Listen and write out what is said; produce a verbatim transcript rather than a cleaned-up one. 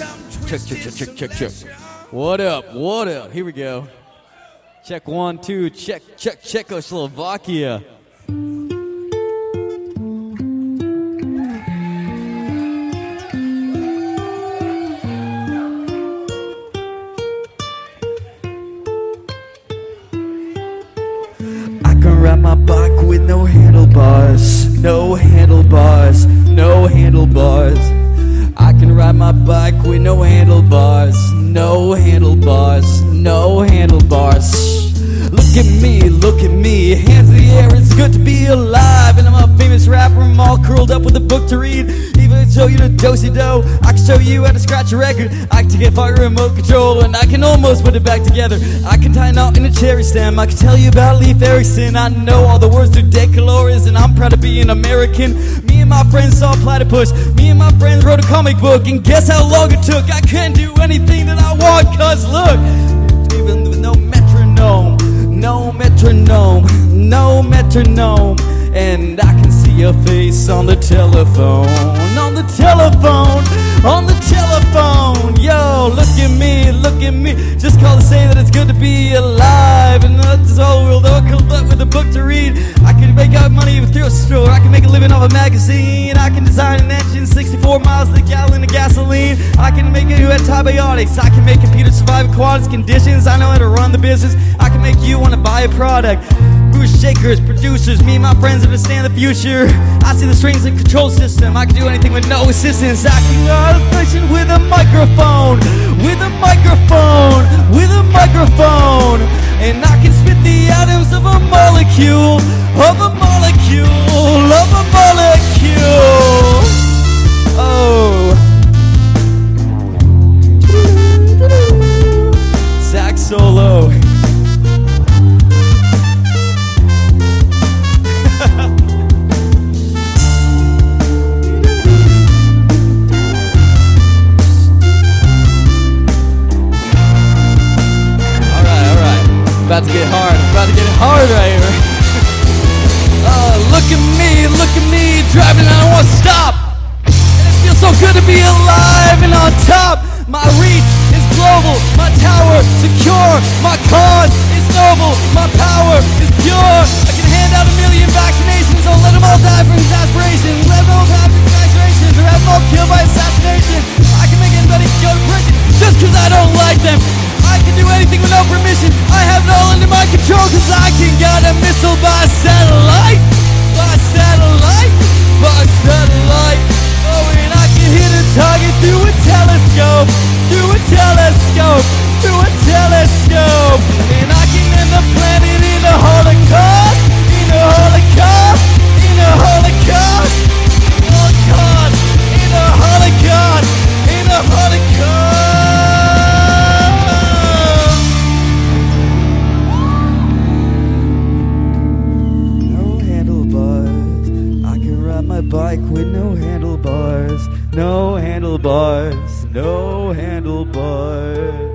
Check, check, check, check, check, check. What up? What up? Here we go. Check one, two. Check, check, Czechoslovakia. I can ride my bike with no handlebars, no handlebars, no handlebars. I can ride my bike with no handlebars, no handlebars, no handlebars. Look at me, look at me, hands in the air, it's good to be alive. And I'm a famous rapper, I'm all curled up with a book to read. Even show you the do-si-do, I can show you how to scratch a record. I can take it fire remote control and I can almost put it back together. I can tie a knot in a cherry stem, I can tell you about Leif Erikson. I know all the words to Decaloris and I'm proud to be an American. Me and my friends saw Platypus, me and my friends wrote a comic book. And guess how long it took? I can't do anything that I want, cause look, even with no metronome, no metronome, no metronome. And I can see your face on the telephone, on the telephone, on the telephone. Yo, look at me, look at me. Just call to say that it's good to be alive. And that's all we'll do, with a book to read. I can make out money through a store, I can make a living off a magazine. I can design an engine, sixty-four miles to the gallon of gasoline. I can make it who antibiotics, I can make computers survive in quantity conditions. I know how to run the business, I can make you want to buy a product. Boost shakers, producers, me and my friends understand the future. I see the strings and control system, I can do anything with no assistance. I can go efficient with a microphone, with a microphone, with a microphone. And I can spit the atoms of a molecule, of a molecule, of a molecule. Oh. Sax solo. About to get hard, about to get hard right here. Oh, look at me, look at me, driving, I don't want to stop. And it feels so good to be alive and on top. My reach is global, my tower secure, my cause is noble, my power is pure. I can hand out a million vaccinations, I'll let them all die from exasperation. Let them all die from exaggerations, or have them all killed by assassination. I can make anybody go to prison just cause I don't like them. I can do anything with no permission, I have it all under my control. Cause I can get a missile by satellite, by satellite, by satellite. Oh, and I can hit a target through a telescope, through a telescope, through a telescope. And I can end the planet in a holocaust, in a holocaust, in a holocaust, holocaust, in a holocaust, in a holocaust. Bike with no handlebars, no handlebars, no handlebars.